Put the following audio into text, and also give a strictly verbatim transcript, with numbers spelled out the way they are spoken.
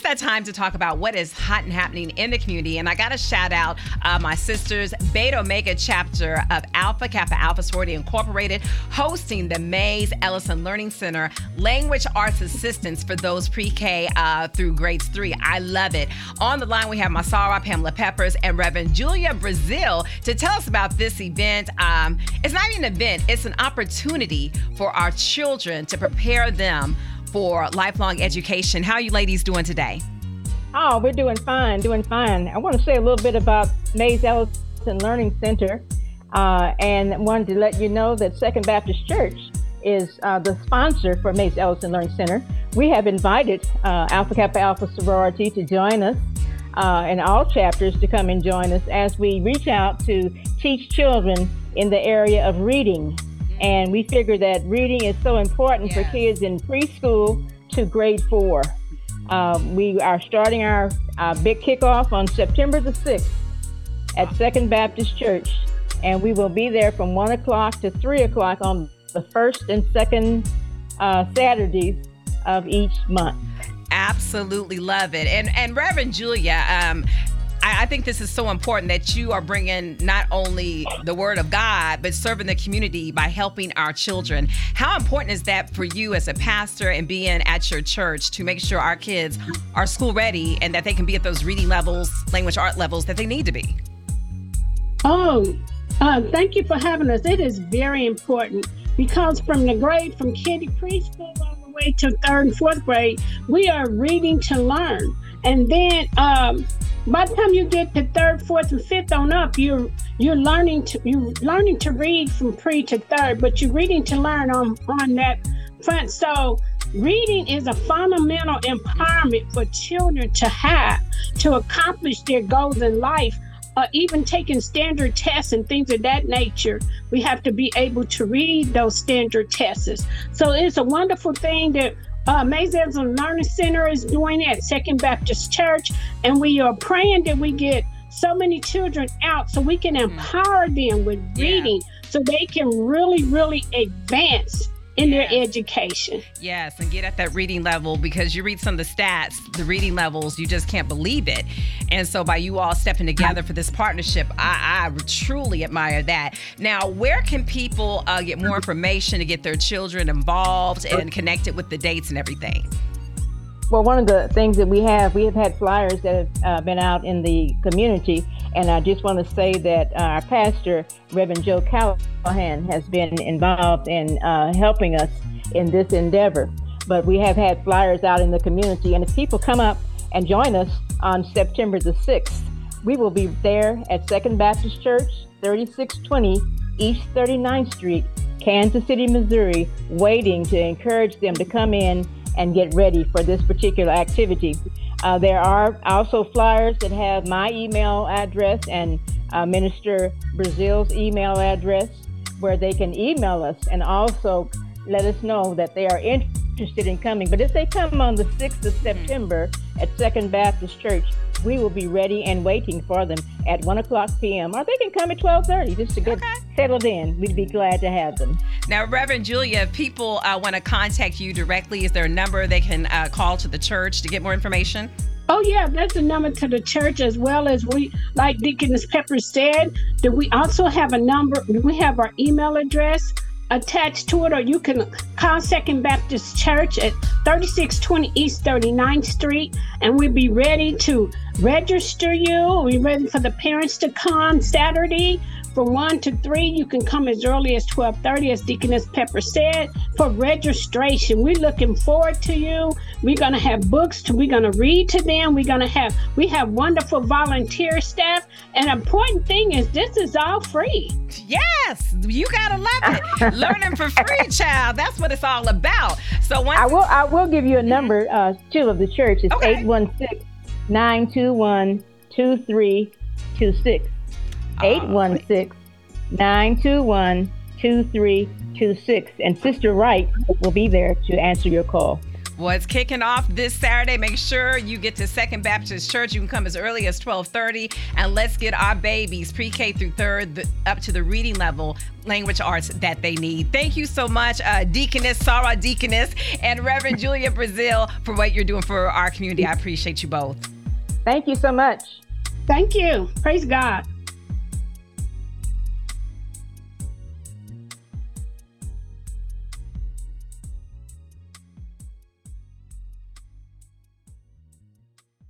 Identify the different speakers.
Speaker 1: that time to talk about what is hot and happening in the community. And I got to shout out uh, my sisters, Beta Omega chapter of Alpha Kappa Alpha Sorority Incorporated, hosting the Mays Ellison Learning Center Language Arts Assistance for those pre-K uh, through grades three. I love it. On the line, we have Masara Pamela Peppers and Reverend Julia Brazil to tell us about this event. Um, it's not even an event, it's an opportunity for our children to prepare them for lifelong education. How are you ladies doing today?
Speaker 2: Oh, we're doing fine, doing fine. I want to say a little bit about Mays Ellison Learning Center, uh, and wanted to let you know that Second Baptist Church is uh, the sponsor for Mays Ellison Learning Center. We have invited uh, Alpha Kappa Alpha Sorority to join us, uh, and all chapters to come and join us as we reach out to teach children in the area of reading. And we figure that reading is so important
Speaker 1: yes.
Speaker 2: for kids in preschool to grade four. Uh, we are starting our uh, big kickoff on September the sixth at Second Baptist Church. And we will be there from one o'clock to three o'clock on the first and second uh, Saturdays of each month.
Speaker 1: Absolutely love it. And and Reverend Julia, um, I think this is so important that you are bringing not only the word of God, but serving the community by helping our children. How important is that for you as a pastor and being at your church to make sure our kids are school ready and that they can be at those reading levels, language art levels that they need to be?
Speaker 3: Oh, uh, thank you for having us. It is very important because from the grade, from kiddie preschool all the way to third and fourth grade, we are reading to learn. And then um, by the time you get to third, fourth, and fifth on up, you're you're learning to you're learning to read from pre to third, but you're reading to learn on on that front. So reading is a fundamental empowerment for children to have to accomplish their goals in life. Uh, even taking standard tests and things of that nature, we have to be able to read those standard tests. So it's a wonderful thing that Uh, Mays Ellison Learning Center is doing at Second Baptist Church, and we are praying that we get so many children out so we can empower them with reading yeah. so they can really, really advance in yes. their education.
Speaker 1: Yes, and get at that reading level, because you read some of the stats, the reading levels, you just can't believe it. And so by you all stepping together for this partnership, I, I truly admire that. Now, where can people uh, get more information to get their children involved and connected with the dates and everything?
Speaker 2: Well, one of the things that we have, we have had flyers that have uh, been out in the community, and I just want to say that uh, our pastor, Reverend Joe Callahan, has been involved in uh, helping us in this endeavor. But we have had flyers out in the community, and if people come up and join us on September the sixth, we will be there at Second Baptist Church, thirty-six twenty East thirty-ninth Street, Kansas City, Missouri, waiting to encourage them to come in and get ready for this particular activity. Uh, there are also flyers that have my email address and uh, Minister Brazil's email address, where they can email us and also let us know that they are interested in coming. But if they come on the sixth of September at Second Baptist Church, we will be ready and waiting for them at one o'clock p.m. Or they can come at twelve thirty just to get okay. settled in. We'd be glad to have them.
Speaker 1: Now, Reverend Julia, if people uh, want to contact you directly, is there a number they can uh, call to the church to get more information?
Speaker 3: Oh, yeah, that's a number to the church, as well as we, like Deaconess Pepper said, that we also have a number. We have our email address attached to it, or you can call Second Baptist Church at thirty-six twenty East thirty-ninth Street, and we'll be ready to register you. We're ready for the parents to come Saturday from one to three. You can come as early as twelve thirty, as Deaconess Pepper said, for registration. We're looking forward to you. We're going to have books. To, we're going to read to them. We're going to have, we have wonderful volunteer staff. And an important thing is this is all free.
Speaker 1: Yes, you got to love it. Learning for free, child. That's what it's all about. So once
Speaker 2: I will I will give you a number, uh, too, of the church. It's eight one six, nine two one, two three two six. eight one six, nine two one, two three two six. And Sister Wright will be there to answer your call.
Speaker 1: Well, it's kicking off this Saturday. Make sure you get to Second Baptist Church. You can come as early as twelve thirty, and let's get our babies pre-K through third the, up to the reading level, language arts that they need. Thank you so much, uh, Deaconess Sarah Deaconess and Reverend Julia Brazil, for what you're doing for our community. I appreciate you both.
Speaker 2: Thank you so much.
Speaker 3: Thank you. Praise God.